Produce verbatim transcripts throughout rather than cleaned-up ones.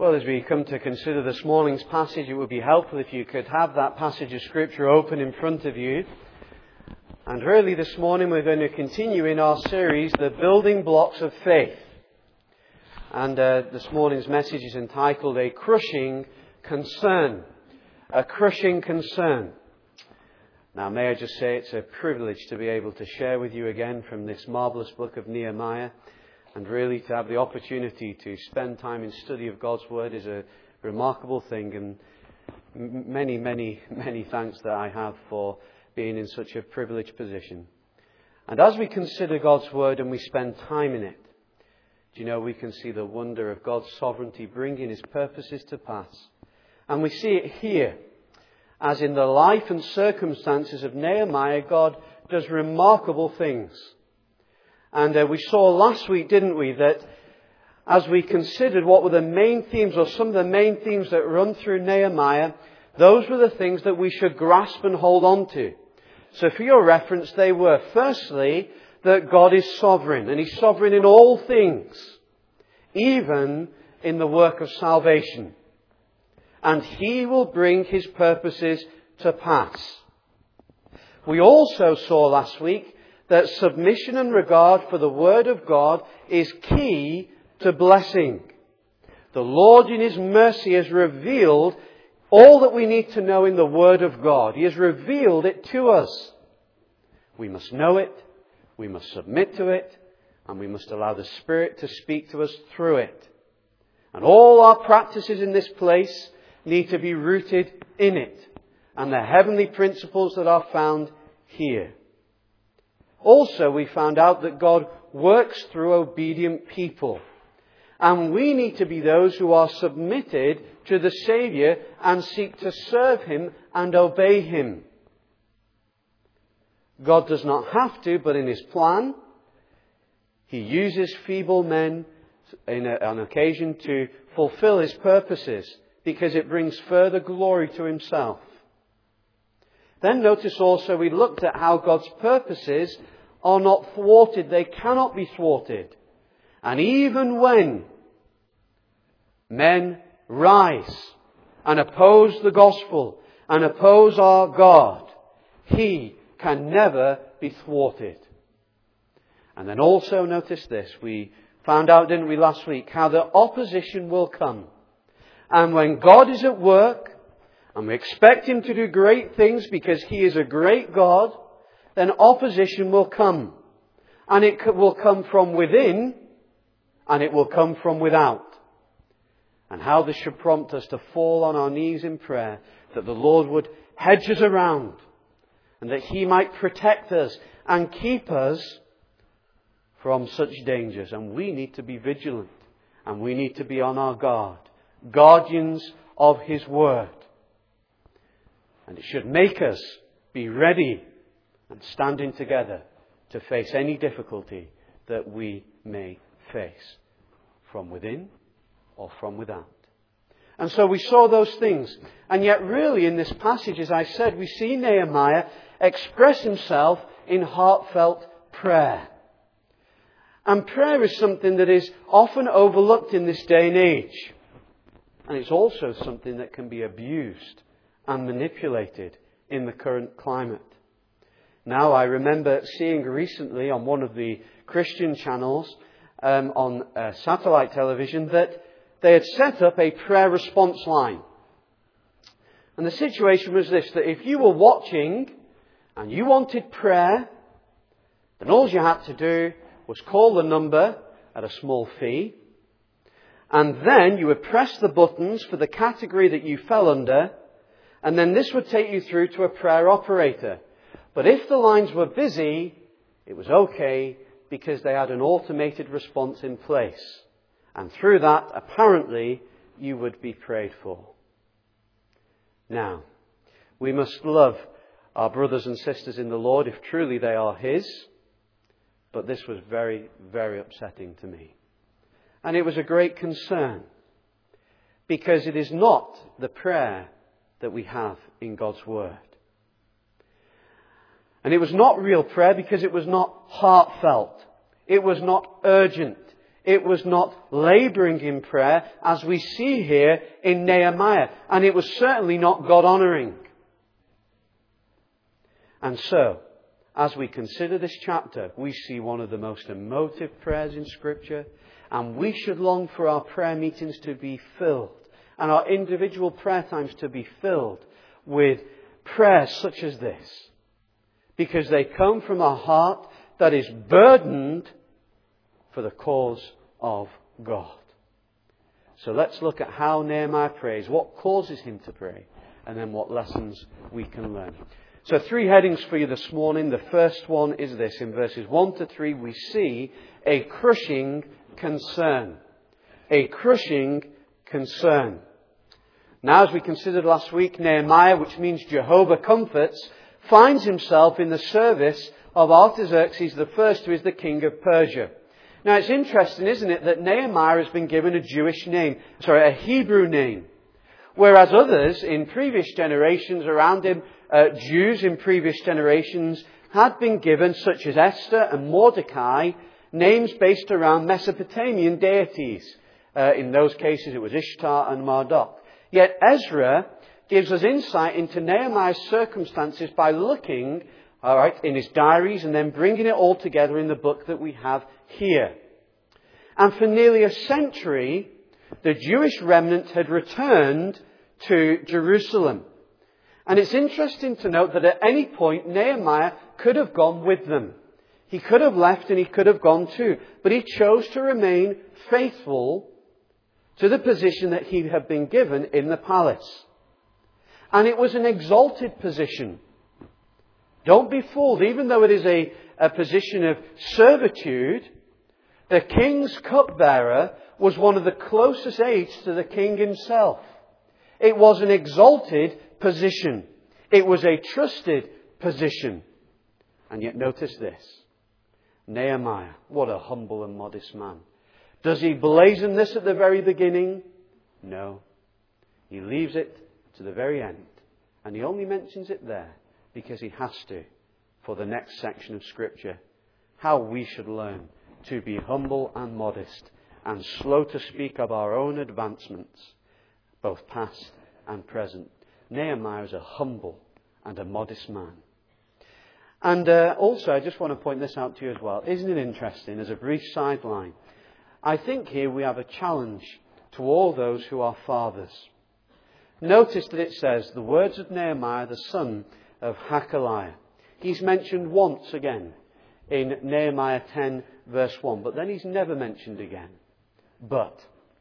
Well, as we come to consider this morning's passage, it would be helpful if you could have that passage of Scripture open in front of you. And really this morning we're going to continue in our series, The Building Blocks of Faith. And uh, this morning's message is entitled, A Crushing Concern. A Crushing Concern. Now, may I just say it's a privilege to be able to share with you again from this marvellous book of Nehemiah. And really to have the opportunity to spend time in study of God's Word is a remarkable thing. And many, many, many thanks that I have for being in such a privileged position. And as we consider God's Word and we spend time in it, do you know, we can see the wonder of God's sovereignty bringing His purposes to pass. And we see it here, as in the life and circumstances of Nehemiah, God does remarkable things. And uh, we saw last week, didn't we, that as we considered what were the main themes, or some of the main themes that run through Nehemiah, those were the things that we should grasp and hold on to. So for your reference, they were, firstly, that God is sovereign, and He's sovereign in all things, even in the work of salvation. And He will bring His purposes to pass. We also saw last week that submission and regard for the Word of God is key to blessing. The Lord in His mercy has revealed all that we need to know in the Word of God. He has revealed it to us. We must know it, we must submit to it, and we must allow the Spirit to speak to us through it. And all our practices in this place need to be rooted in it, and the heavenly principles that are found here. Also, we found out that God works through obedient people. And we need to be those who are submitted to the Saviour and seek to serve Him and obey Him. God does not have to, but in His plan, He uses feeble men in a, on occasion to fulfill His purposes, because it brings further glory to Himself. Then notice also we looked at how God's purposes are not thwarted. They cannot be thwarted. And even when men rise and oppose the gospel and oppose our God, He can never be thwarted. And then also notice this. We found out, didn't we, last week, how the opposition will come. And when God is at work, and we expect Him to do great things because He is a great God, then opposition will come. And it will come from within, and it will come from without. And how this should prompt us to fall on our knees in prayer, that the Lord would hedge us around, and that He might protect us and keep us from such dangers. And we need to be vigilant, and we need to be on our guard, guardians of His Word. And it should make us be ready and standing together to face any difficulty that we may face, from within or from without. And so we saw those things. And yet really in this passage, as I said, we see Nehemiah express himself in heartfelt prayer. And prayer is something that is often overlooked in this day and age. And it's also something that can be abused and manipulated in the current climate. Now, I remember seeing recently on one of the Christian channels um, on uh, satellite television that they had set up a prayer response line. And the situation was this, that if you were watching and you wanted prayer, then all you had to do was call the number at a small fee, and then you would press the buttons for the category that you fell under, and then this would take you through to a prayer operator. But if the lines were busy, it was okay because they had an automated response in place. And through that, apparently, you would be prayed for. Now, we must love our brothers and sisters in the Lord if truly they are His. But this was very, very upsetting to me. And it was a great concern, because it is not the prayer that we have in God's Word. And it was not real prayer because it was not heartfelt. It was not urgent. It was not labouring in prayer, as we see here in Nehemiah. And it was certainly not God-honouring. And so, as we consider this chapter, we see one of the most emotive prayers in Scripture. And we should long for our prayer meetings to be filled, and our individual prayer times to be filled with prayers such as this. Because they come from a heart that is burdened for the cause of God. So let's look at how Nehemiah prays, what causes him to pray, and then what lessons we can learn. So three headings for you this morning. The first one is this. In verses one to three we see a crushing concern. A crushing concern. Now, as we considered last week, Nehemiah, which means Jehovah comforts, finds himself in the service of Artaxerxes the First, who is the king of Persia. Now, it's interesting, isn't it, that Nehemiah has been given a Jewish name, sorry, a Hebrew name, whereas others in previous generations around him, uh, Jews in previous generations, had been given, such as Esther and Mordecai, names based around Mesopotamian deities. Uh, in those cases, it was Ishtar and Marduk. Yet Ezra gives us insight into Nehemiah's circumstances by looking, all right, in his diaries and then bringing it all together in the book that we have here. And for nearly a century, the Jewish remnant had returned to Jerusalem. And it's interesting to note that at any point Nehemiah could have gone with them. He could have left and he could have gone too. But he chose to remain faithful to the position that he had been given in the palace. And it was an exalted position. Don't be fooled. Even though it is a, a position of servitude, the king's cupbearer was one of the closest aides to the king himself. It was an exalted position. It was a trusted position. And yet notice this. Nehemiah, what a humble and modest man. Does he blazon this at the very beginning? No. He leaves it to the very end. And he only mentions it there because he has to for the next section of Scripture. How we should learn to be humble and modest and slow to speak of our own advancements, both past and present. Nehemiah is a humble and a modest man. And uh, also, I just want to point this out to you as well. Isn't it interesting, as a brief sideline, I think here we have a challenge to all those who are fathers. Notice that it says, the words of Nehemiah, the son of Hakaliah. He's mentioned once again in Nehemiah ten, verse one, but then he's never mentioned again. But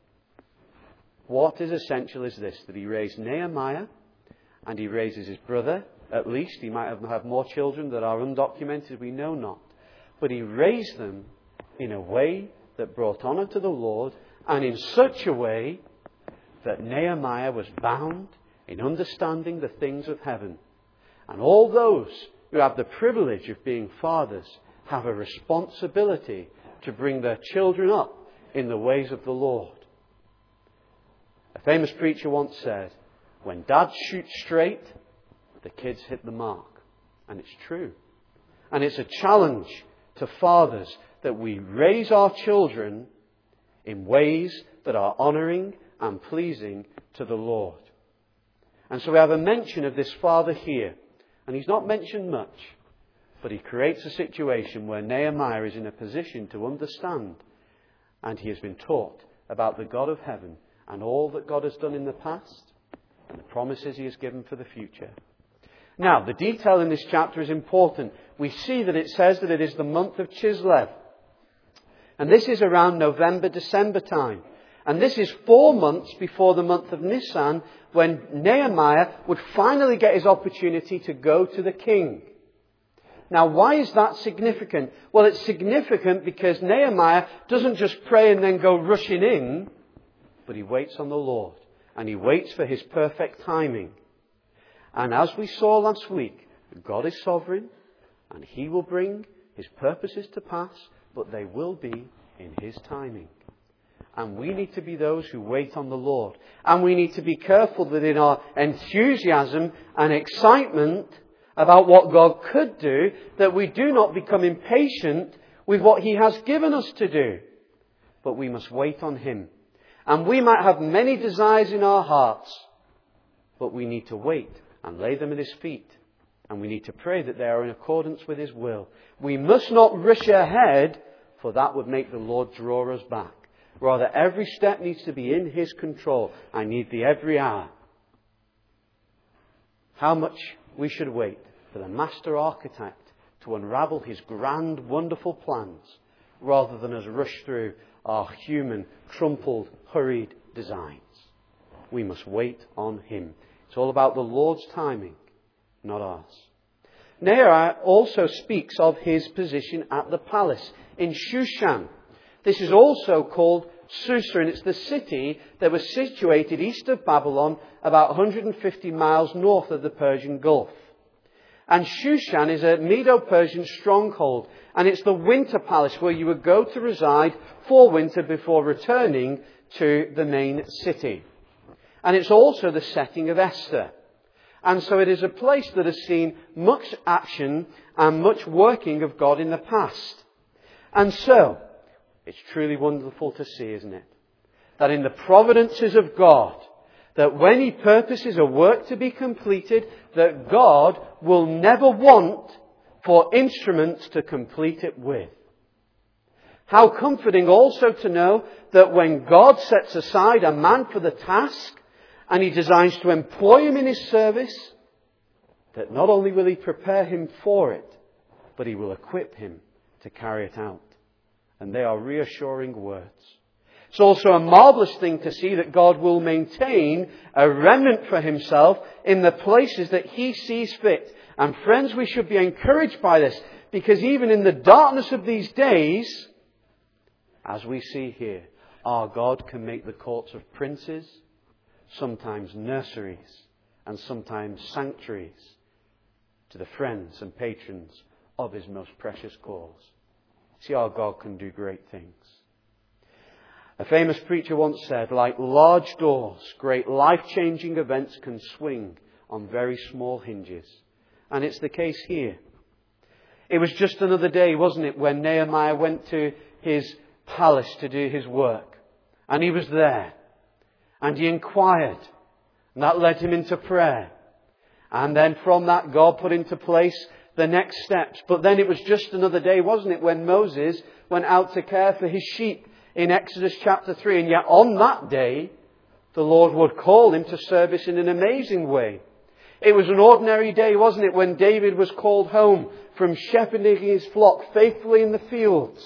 what is essential is this, that he raised Nehemiah, and he raises his brother, at least. He might have had more children that are undocumented, we know not. But he raised them in a way that brought honour to the Lord, and in such a way that Nehemiah was bound in understanding the things of heaven. And all those who have the privilege of being fathers have a responsibility to bring their children up in the ways of the Lord. A famous preacher once said, when dads shoot straight, the kids hit the mark. And it's true. And it's a challenge to fathers that we raise our children in ways that are honouring and pleasing to the Lord. And so we have a mention of this father here. And he's not mentioned much, but he creates a situation where Nehemiah is in a position to understand, and he has been taught about the God of heaven and all that God has done in the past and the promises he has given for the future. Now, the detail in this chapter is important. We see that it says that it is the month of Chislev. And this is around November, December time. And this is four months before the month of Nisan, when Nehemiah would finally get his opportunity to go to the king. Now, why is that significant? Well, it's significant because Nehemiah doesn't just pray and then go rushing in, but he waits on the Lord. And he waits for his perfect timing. And as we saw last week, God is sovereign, and he will bring his purposes to pass, but they will be in his timing. And we need to be those who wait on the Lord. And we need to be careful that in our enthusiasm and excitement about what God could do, that we do not become impatient with what he has given us to do. but we must wait on Him. And we might have many desires in our hearts, but we need to wait and lay them at His feet. And we need to pray that they are in accordance with His will. We must not rush ahead, for that would make the Lord draw us back. Rather, every step needs to be in His control. I need Thee every hour. How much we should wait for the Master Architect to unravel His grand, wonderful plans, rather than us rush through our human, crumpled, hurried designs. We must wait on Him. It's all about the Lord's timing, not ours. Nehemiah also speaks of his position at the palace in Shushan. This is also called Susa, and it's the city that was situated east of Babylon, about one hundred fifty miles north of the Persian Gulf. And Shushan is a Medo-Persian stronghold, and it's the winter palace where you would go to reside for winter before returning to the main city. And it's also the setting of Esther. And so it is a place that has seen much action and much working of God in the past. And so, it's truly wonderful to see, isn't it? That in the providences of God, that when He purposes a work to be completed, that God will never want for instruments to complete it with. How comforting also to know that when God sets aside a man for the task, and He designs to employ him in His service, that not only will He prepare him for it, but He will equip him to carry it out. And they are reassuring words. It's also a marvellous thing to see that God will maintain a remnant for Himself in the places that He sees fit. And friends, we should be encouraged by this, because even in the darkness of these days, as we see here, our God can make the courts of princes, sometimes nurseries, and sometimes sanctuaries to the friends and patrons of His most precious cause. See, our God can do great things. A famous preacher once said, like large doors, great life-changing events can swing on very small hinges. And it's the case here. It was just another day, wasn't it, when Nehemiah went to his palace to do his work. And he was there. And he inquired. And that led him into prayer. And then from that, God put into place the next steps. But then it was just another day, wasn't it, when Moses went out to care for his sheep in Exodus chapter three. And yet on that day, the Lord would call him to service in an amazing way. It was an ordinary day, wasn't it, when David was called home from shepherding his flock faithfully in the fields.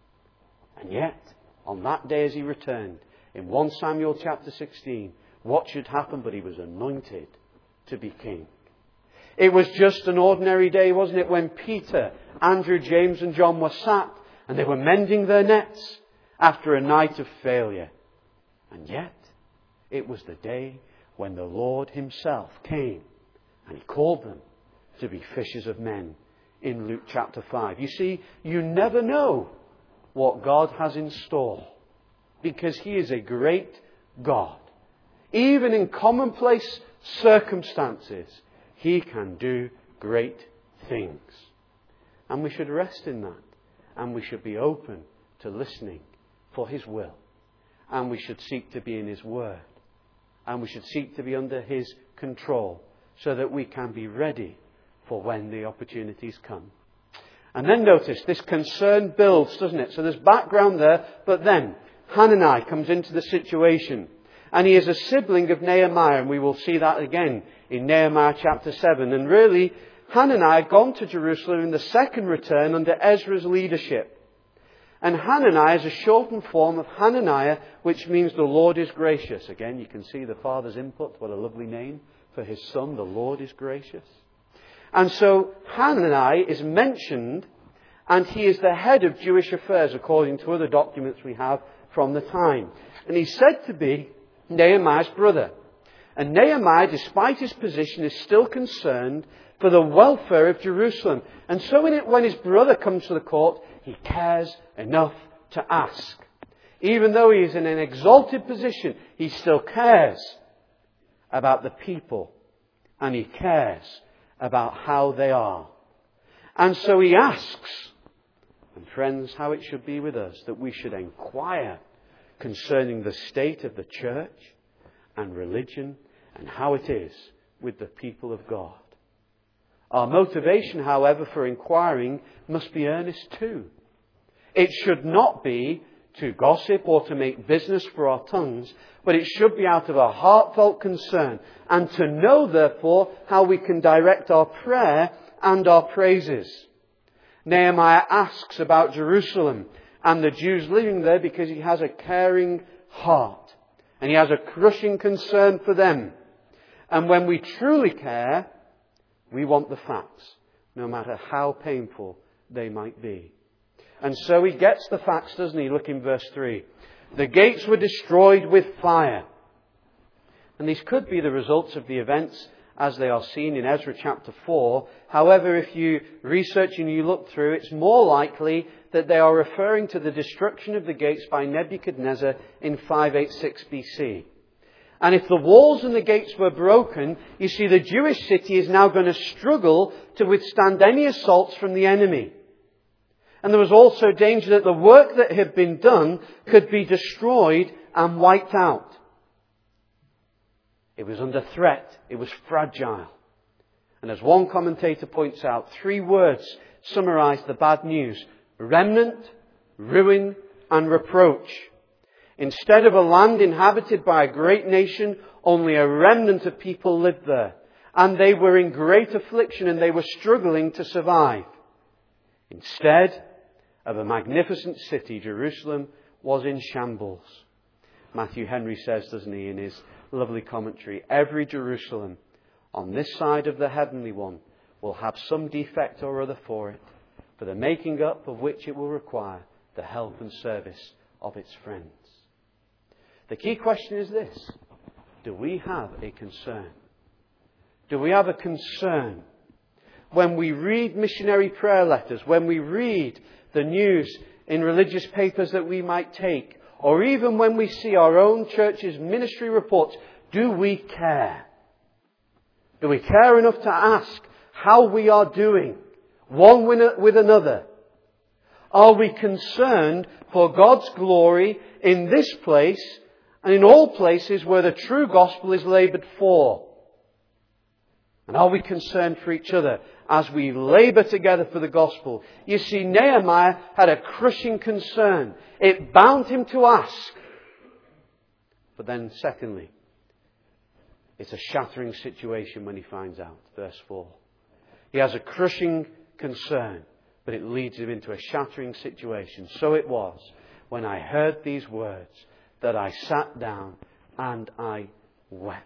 And yet, on that day as he returned, in First Samuel chapter sixteen, what should happen? But he was anointed to be king. It was just an ordinary day, wasn't it, when Peter, Andrew, James and John were sat and they were mending their nets after a night of failure. And yet, it was the day when the Lord Himself came and He called them to be fishers of men in Luke chapter five. You see, you never know what God has in store, because He is a great God. Even in commonplace circumstances, He can do great things. And we should rest in that. And we should be open to listening for His will. And we should seek to be in His Word. And we should seek to be under His control, so that we can be ready for when the opportunities come. And then notice, this concern builds, doesn't it? So there's background there, but then Hanani comes into the situation. And he is a sibling of Nehemiah, and we will see that again in Nehemiah chapter seven. And really, Hanani had gone to Jerusalem in the second return under Ezra's leadership. And Hanani is a shortened form of Hananiah, which means the Lord is gracious. Again, you can see the Father's input. What a lovely name for His Son, the Lord is gracious. And so Hanani is mentioned, and he is the head of Jewish affairs according to other documents we have from the time. And he's said to be Nehemiah's brother. And Nehemiah, despite his position, is still concerned for the welfare of Jerusalem. And so in it, when his brother comes to the court, he cares enough to ask. Even though he is in an exalted position, he still cares about the people. And he cares about how they are. And so he asks And friends, how it should be with us, that we should inquire concerning the state of the church and religion and how it is with the people of God. Our motivation, however, for inquiring must be earnest too. It should not be to gossip or to make business for our tongues, but it should be out of a heartfelt concern and to know, therefore, how we can direct our prayer and our praises. Nehemiah asks about Jerusalem and the Jews living there because he has a caring heart and he has a crushing concern for them. And when we truly care, we want the facts, no matter how painful they might be. And so he gets the facts, doesn't he? Look in verse three. The gates were destroyed with fire. And these could be the results of the events as they are seen in Ezra chapter four. However, if you research and you look through, it's more likely that they are referring to the destruction of the gates by Nebuchadnezzar in five eighty-six B C. And if the walls and the gates were broken, you see the Jewish city is now going to struggle to withstand any assaults from the enemy. And there was also danger that the work that had been done could be destroyed and wiped out. It was under threat. It was fragile. And as one commentator points out, three words summarize the bad news: remnant, ruin, and reproach. Instead of a land inhabited by a great nation, only a remnant of people lived there. And they were in great affliction and they were struggling to survive. Instead of a magnificent city, Jerusalem was in shambles. Matthew Henry says, doesn't he, in his lovely commentary, every Jerusalem on this side of the heavenly one will have some defect or other for it, for the making up of which it will require the help and service of its friends. The key question is this: do we have a concern? Do we have a concern when we read missionary prayer letters, when we read the news in religious papers that we might take, or even when we see our own church's ministry reports? Do we care? Do we care enough to ask how we are doing, one with another? Are we concerned for God's glory in this place and in all places where the true gospel is laboured for? And are we concerned for each other as we labour together for the gospel? You see, Nehemiah had a crushing concern. It bound him to ask. But then, secondly, it's a shattering situation when he finds out. Verse four. He has a crushing concern, but it leads him into a shattering situation. So it was, when I heard these words, that I sat down and I wept.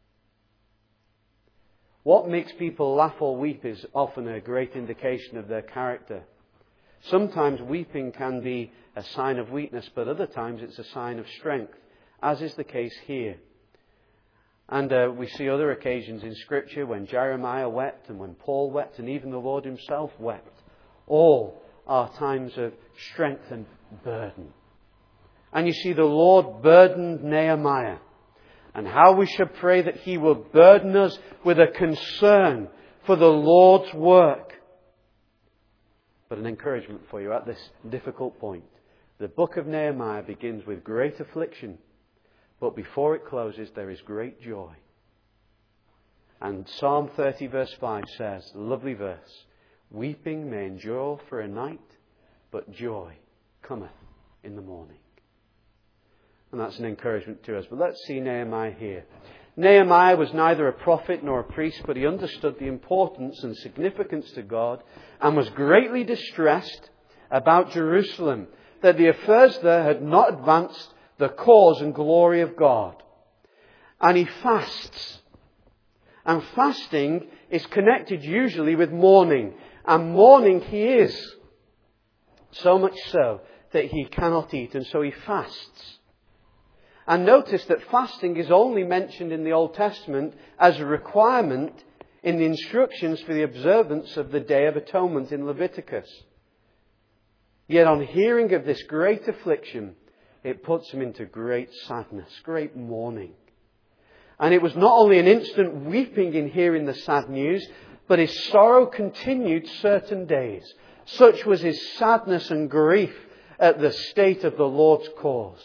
What makes people laugh or weep is often a great indication of their character. Sometimes weeping can be a sign of weakness, but other times it's a sign of strength, as is the case here. And uh, we see other occasions in Scripture when Jeremiah wept and when Paul wept and even the Lord himself wept. All are times of strength and burden. And you see, the Lord burdened Nehemiah. And how we should pray that he will burden us with a concern for the Lord's work. But an encouragement for you at this difficult point. The book of Nehemiah begins with great affliction. But before it closes, there is great joy. And Psalm thirty verse five says, lovely verse, weeping may endure for a night, but joy cometh in the morning. And that's an encouragement to us. But let's see Nehemiah here. Nehemiah was neither a prophet nor a priest, but he understood the importance and significance to God and was greatly distressed about Jerusalem, that the affairs there had not advanced the cause and glory of God. And he fasts. And fasting is connected usually with mourning. And mourning he is. So much so that he cannot eat, and so he fasts. And notice that fasting is only mentioned in the Old Testament as a requirement in the instructions for the observance of the Day of Atonement in Leviticus. Yet on hearing of this great affliction, it puts him into great sadness, great mourning. And it was not only an instant weeping in hearing the sad news, but his sorrow continued certain days. Such was his sadness and grief at the state of the Lord's cause.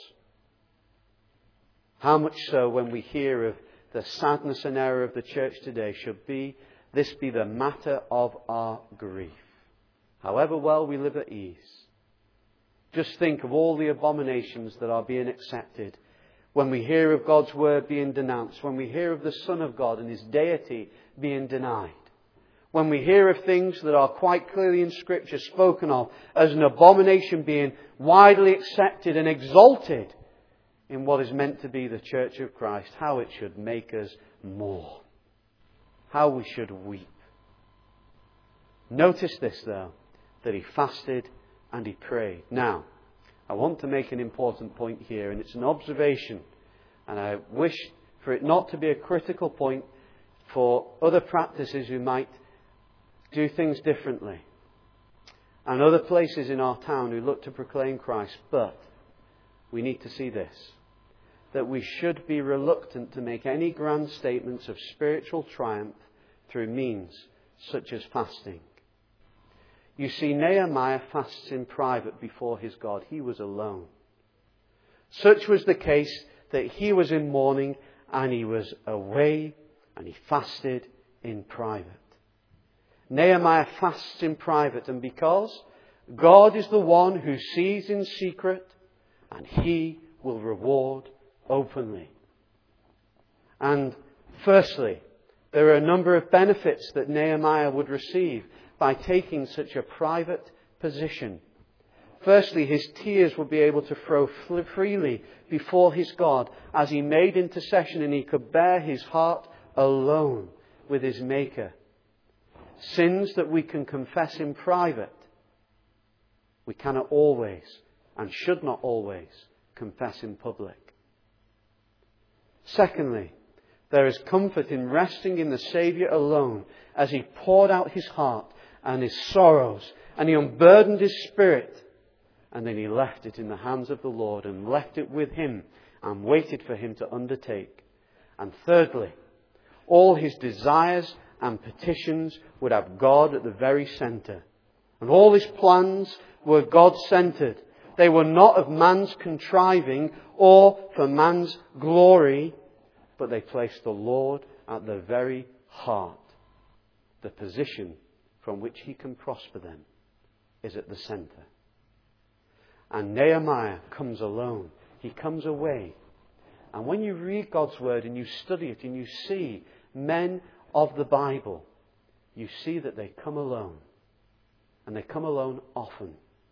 How much so when we hear of the sadness and error of the church today should be this be the matter of our grief. However well we live at ease. Just think of all the abominations that are being accepted when we hear of God's word being denounced, when we hear of the Son of God and his deity being denied, when we hear of things that are quite clearly in Scripture spoken of as an abomination being widely accepted and exalted in what is meant to be the Church of Christ, how it should make us mourn, how we should weep. Notice this, though, that he fasted and he prayed. Now, I want to make an important point here, and it's an observation, and I wish for it not to be a critical point for other practices who might do things differently, and other places in our town who look to proclaim Christ. But we need to see this, that we should be reluctant to make any grand statements of spiritual triumph through means such as fasting. You see, Nehemiah fasts in private before his God. He was alone. Such was the case that he was in mourning and he was away and he fasted in private. Nehemiah fasts in private, and because God is the one who sees in secret, and he will reward openly. And firstly, there are a number of benefits that Nehemiah would receive by taking such a private position. Firstly, his tears would be able to flow freely before his God as he made intercession, and he could bear his heart alone with his Maker. Sins that we can confess in private, we cannot always and should not always confess in public. Secondly, there is comfort in resting in the Saviour alone as he poured out his heart and his sorrows, and he unburdened his spirit, and then he left it in the hands of the Lord and left it with him and waited for him to undertake. And thirdly, all his desires and petitions would have God at the very centre. And all his plans were God-centred. They were not of man's contriving or for man's glory, but they placed the Lord at the very heart. The position from which he can prosper them is at the centre. And Nehemiah comes alone. He comes away. And when you read God's word and you study it and you see men of the Bible, you see that they come alone. And they come alone often.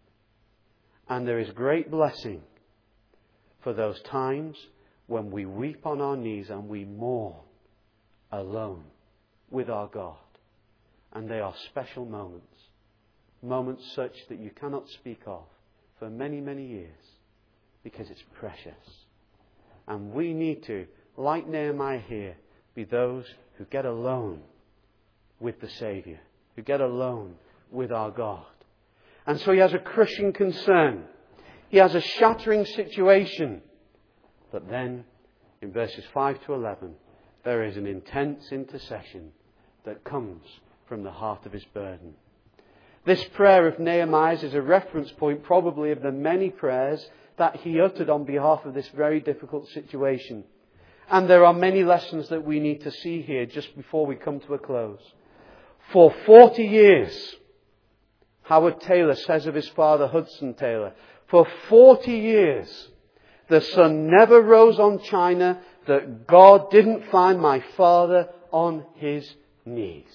And there is great blessing for those times when we weep on our knees and we mourn alone with our God. And they are special moments. Moments such that you cannot speak of for many, many years, because it's precious. And we need to, like Nehemiah here, be those who get alone with the Saviour, who get alone with our God. And so he has a crushing concern. He has a shattering situation. But then, in verses five to eleven, there is an intense intercession that comes from the heart of his burden. This prayer of Nehemiah's is a reference point probably of the many prayers that he uttered on behalf of this very difficult situation. And there are many lessons that we need to see here just before we come to a close. For forty years, Howard Taylor says of his father, Hudson Taylor, for forty years, the sun never rose on China that God didn't find my father on his knees.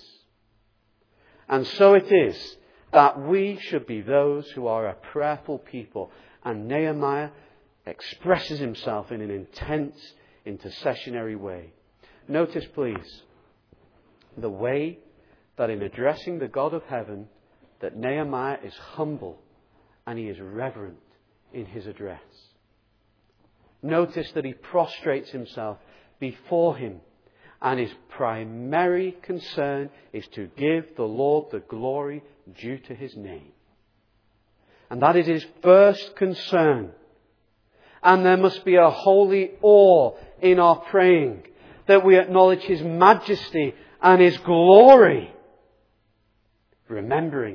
And so it is that we should be those who are a prayerful people. And Nehemiah expresses himself in an intense intercessionary way. Notice, please, the way that in addressing the God of heaven, that Nehemiah is humble and he is reverent in his address. Notice that he prostrates himself before him, and his primary concern is to give the Lord the glory due to his name. And that is his first concern. And there must be a holy awe in our praying, that we acknowledge his majesty and his glory, remembering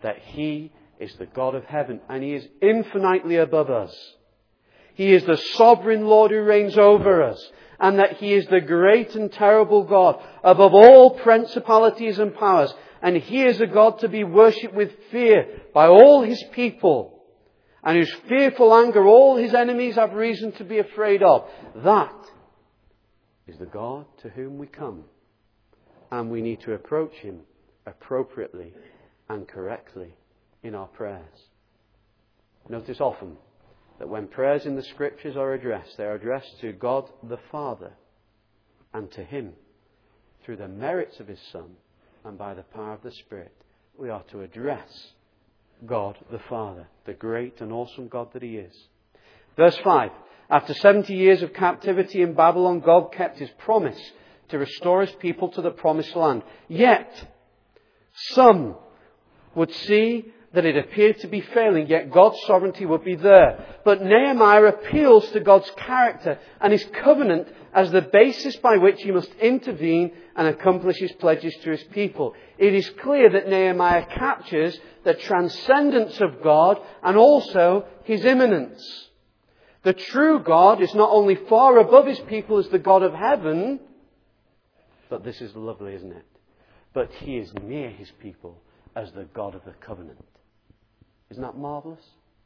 that He is the God of heaven and He is infinitely above us. He is the sovereign Lord who reigns over us, and that He is the great and terrible God above all principalities and powers. And He is a God to be worshipped with fear by all His people, and whose fearful anger all His enemies have reason to be afraid of. That is the God to whom we come. And we need to approach Him appropriately and correctly in our prayers. Notice often that when prayers in the Scriptures are addressed, they are addressed to God the Father and to Him through the merits of His Son and by the power of the Spirit. We are to address God the Father, the great and awesome God that He is. Verse five. After seventy years of captivity in Babylon, God kept His promise to restore His people to the promised land. Yet, some would see that it appeared to be failing, yet God's sovereignty would be there. But Nehemiah appeals to God's character and His covenant as the basis by which He must intervene and accomplish His pledges to His people. It is clear that Nehemiah captures the transcendence of God and also His immanence. The true God is not only far above His people as the God of heaven, but this is lovely, isn't it? But He is near His people as the God of the covenant. Isn't that marvellous?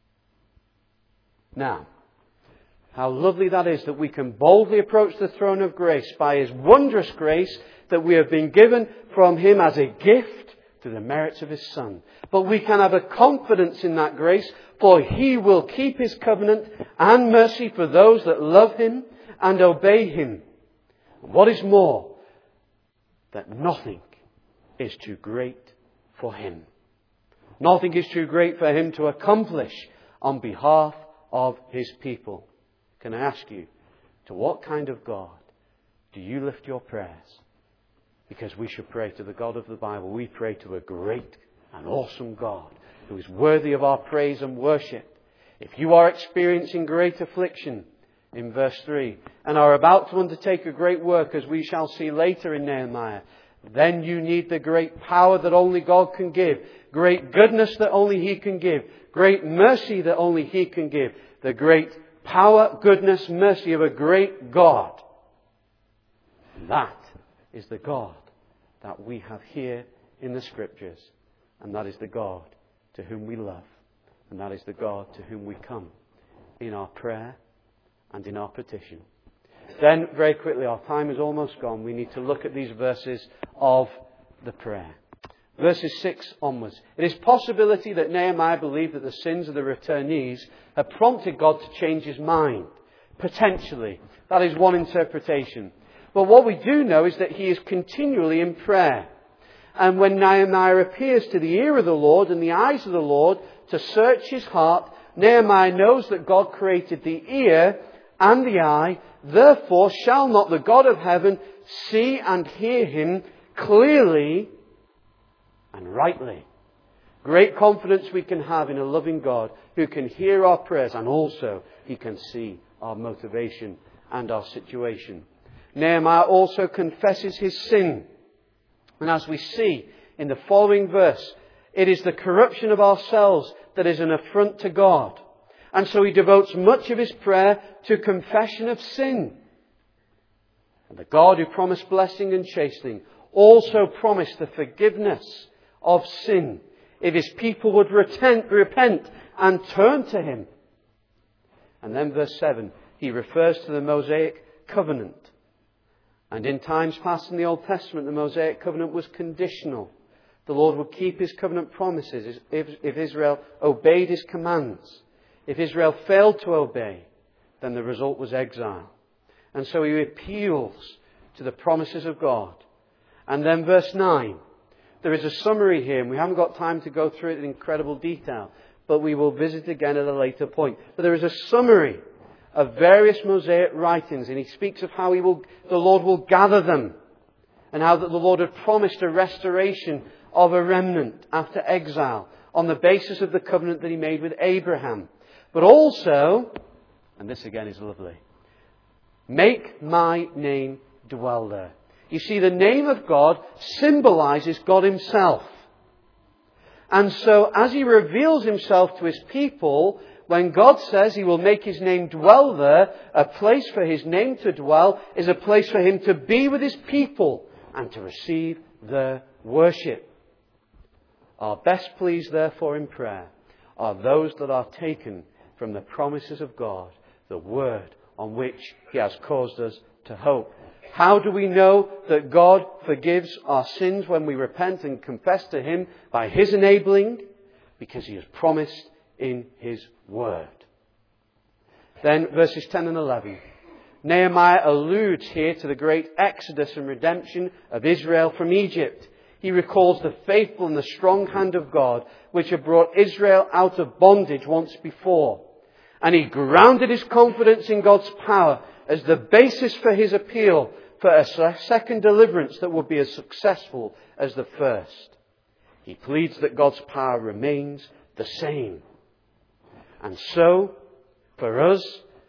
Now, how lovely that is that we can boldly approach the throne of grace by His wondrous grace that we have been given from Him as a gift through the merits of His Son. But we can have a confidence in that grace, for He will keep His covenant and mercy for those that love Him and obey Him. And what is more, that nothing is too great for Him. Nothing is too great for Him to accomplish on behalf of His people. Can I ask you, to what kind of God do you lift your prayers? Because we should pray to the God of the Bible. We pray to a great and awesome God who is worthy of our praise and worship. If you are experiencing great affliction, in verse three, and are about to undertake a great work, as we shall see later in Nehemiah, then you need the great power that only God can give, great goodness that only He can give, great mercy that only He can give, the great power, goodness, mercy of a great God. That is the God that we have here in the Scriptures, and that is the God to whom we love, and that is the God to whom we come in our prayer and in our petition. Then, very quickly, our time is almost gone. We need to look at these verses of the prayer. Verses six onwards. It is possibility that Nehemiah believed that the sins of the returnees had prompted God to change His mind. Potentially. That is one interpretation. But what we do know is that he is continually in prayer. And when Nehemiah appears to the ear of the Lord and the eyes of the Lord to search his heart, Nehemiah knows that God created the ear and the eye. Therefore shall not the God of heaven see and hear him clearly and rightly. Great confidence we can have in a loving God who can hear our prayers, and also He can see our motivation and our situation. Nehemiah also confesses his sin. And as we see in the following verse, it is the corruption of ourselves that is an affront to God. And so he devotes much of his prayer to confession of sin. And the God who promised blessing and chastening also promised the forgiveness of sin if his people would repent, repent and turn to him. And then verse seven, he refers to the Mosaic covenant. And in times past in the Old Testament, the Mosaic covenant was conditional. The Lord would keep his covenant promises if, if Israel obeyed his commands. If Israel failed to obey, then the result was exile. And so he appeals to the promises of God. And then verse nine. There is a summary here, and we haven't got time to go through it in incredible detail, but we will visit again at a later point. But there is a summary of various Mosaic writings, and he speaks of how he will, the Lord will gather them, and how that the Lord had promised a restoration of a remnant after exile on the basis of the covenant that he made with Abraham. But also, and this again is lovely, make my name dwell there. You see, the name of God symbolizes God himself. And so as he reveals himself to his people, when God says he will make his name dwell there, a place for his name to dwell is a place for him to be with his people and to receive their worship. Our best pleas, therefore, in prayer are those that are taken from the promises of God, the word on which he has caused us to hope. How do we know that God forgives our sins when we repent and confess to him? By his enabling, because he has promised in his word. Then verses ten and eleven. Nehemiah alludes here to the great exodus and redemption of Israel from Egypt. He recalls the faithful and the strong hand of God, which had brought Israel out of bondage once before. And he grounded his confidence in God's power as the basis for his appeal for a second deliverance that would be as successful as the first. He pleads that God's power remains the same. And so, for us,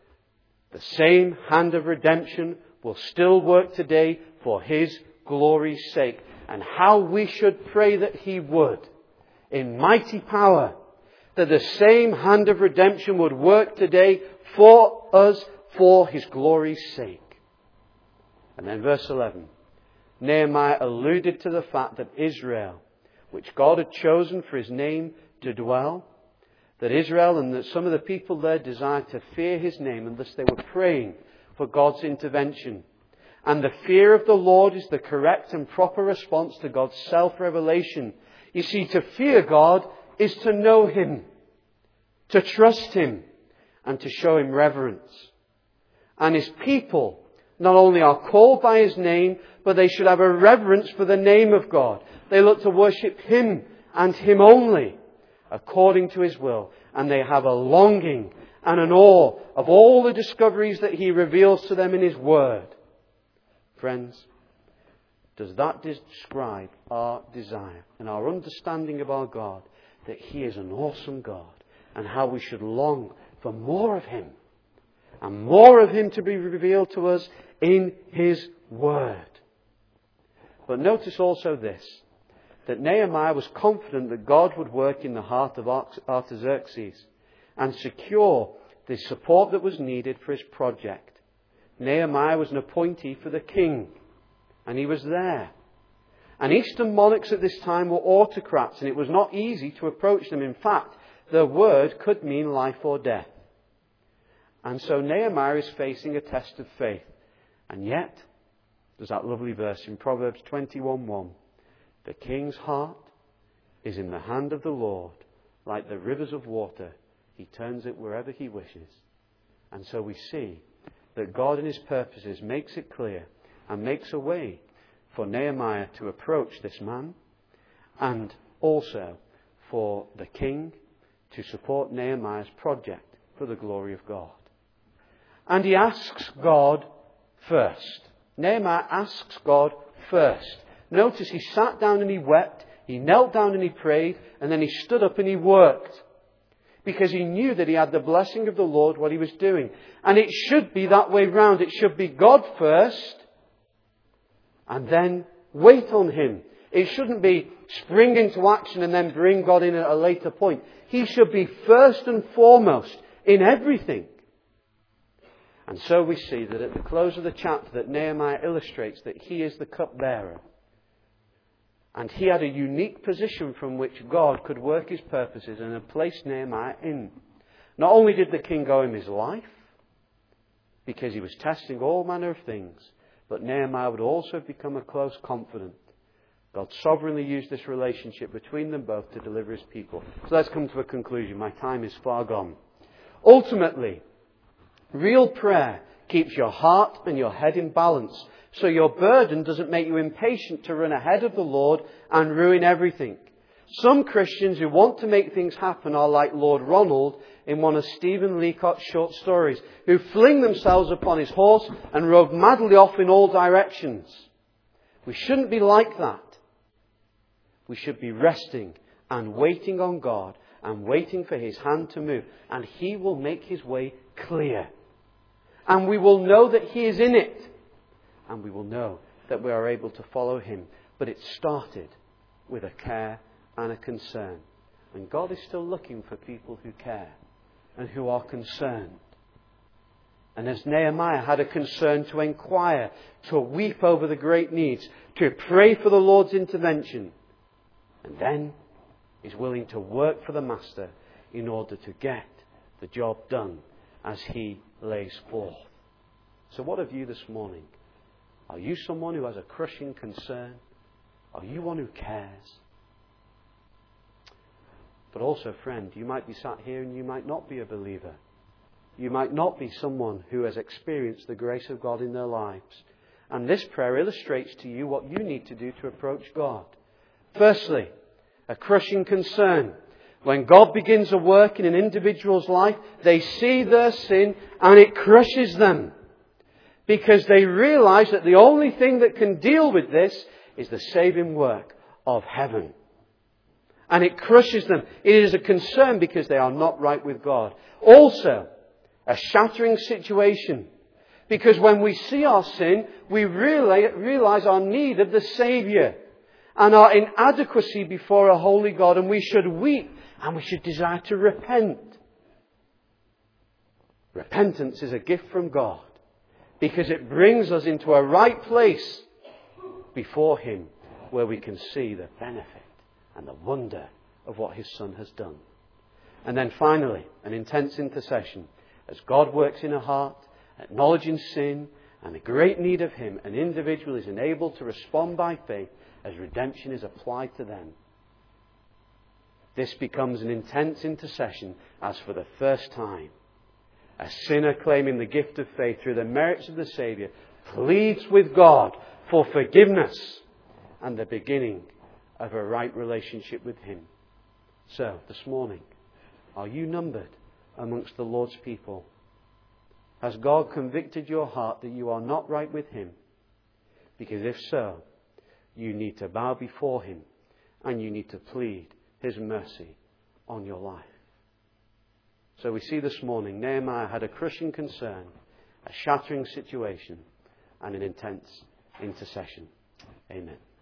the same hand of redemption will still work today for his glory's sake. And how we should pray that he would, in mighty power, that the same hand of redemption would work today for us for his glory's sake. And then verse eleven. Nehemiah alluded to the fact that Israel, which God had chosen for his name to dwell, that Israel and that some of the people there desired to fear his name, and thus they were praying for God's intervention. And the fear of the Lord is the correct and proper response to God's self-revelation. You see, to fear God is to know him, to trust him, and to show him reverence. And his people not only are called by his name, but they should have a reverence for the name of God. They look to worship him and him only, according to his will. And they have a longing and an awe of all the discoveries that he reveals to them in his word. Friends, does that describe our desire and our understanding of our God, that he is an awesome God, and how we should long for more of him and more of him to be revealed to us in his word? But notice also this, that Nehemiah was confident that God would work in the heart of Artaxerxes and secure the support that was needed for his project. Nehemiah was an appointee for the king, and he was there. And Eastern monarchs at this time were autocrats, and it was not easy to approach them. In fact, their word could mean life or death. And so Nehemiah is facing a test of faith. And yet, there's that lovely verse in Proverbs twenty-one one. The king's heart is in the hand of the Lord, like the rivers of water. He turns it wherever he wishes. And so we see that God in his purposes makes it clear and makes a way for Nehemiah to approach this man, and also for the king to support Nehemiah's project for the glory of God. And he asks God first. Nehemiah asks God first. Notice he sat down and he wept, he knelt down and he prayed, and then he stood up and he worked. Because he knew that he had the blessing of the Lord what he was doing. And it should be that way round. It should be God first, and then wait on him. It shouldn't be spring into action and then bring God in at a later point. He should be first and foremost in everything. And so we see that at the close of the chapter that Nehemiah illustrates that he is the cupbearer. And he had a unique position from which God could work his purposes and had placed Nehemiah in. Not only did the king owe him his life, because he was testing all manner of things, but Nehemiah would also have become a close confidant. God sovereignly used this relationship between them both to deliver his people. So let's come to a conclusion. My time is far gone. Ultimately, real prayer keeps your heart and your head in balance, so your burden doesn't make you impatient to run ahead of the Lord and ruin everything. Some Christians who want to make things happen are like Lord Ronald in one of Stephen Leacock's short stories, who fling themselves upon his horse and rode madly off in all directions. We shouldn't be like that. We should be resting and waiting on God and waiting for his hand to move, and he will make his way clear. And we will know that he is in it. And we will know that we are able to follow him. But it started with a care and a concern. And God is still looking for people who care and who are concerned. And as Nehemiah had a concern to inquire, to weep over the great needs, to pray for the Lord's intervention, and then is willing to work for the Master in order to get the job done as he lays forth. So what of you this morning? Are you someone who has a crushing concern? Are you one who cares? But also, friend, you might be sat here and you might not be a believer. You might not be someone who has experienced the grace of God in their lives. And this prayer illustrates to you what you need to do to approach God. Firstly, a crushing concern. When God begins a work in an individual's life, they see their sin and it crushes them. Because they realize that the only thing that can deal with this is the saving work of heaven. And it crushes them. It is a concern because they are not right with God. Also, a shattering situation. Because when we see our sin, we really realize our need of the Saviour and our inadequacy before a holy God. And we should weep and we should desire to repent. Repentance is a gift from God because it brings us into a right place before Him where we can see the benefit and the wonder of what His Son has done. And then finally, an intense intercession. As God works in a heart, acknowledging sin and the great need of Him, an individual is enabled to respond by faith as redemption is applied to them. This becomes an intense intercession as for the first time, a sinner claiming the gift of faith through the merits of the Saviour pleads with God for forgiveness and the beginning of a right relationship with Him. So, this morning, are you numbered amongst the Lord's people? Has God convicted your heart that you are not right with Him? Because if so, you need to bow before Him and you need to plead His mercy on your life. So we see this morning, Nehemiah had a crushing concern, a shattering situation, and an intense intercession. Amen.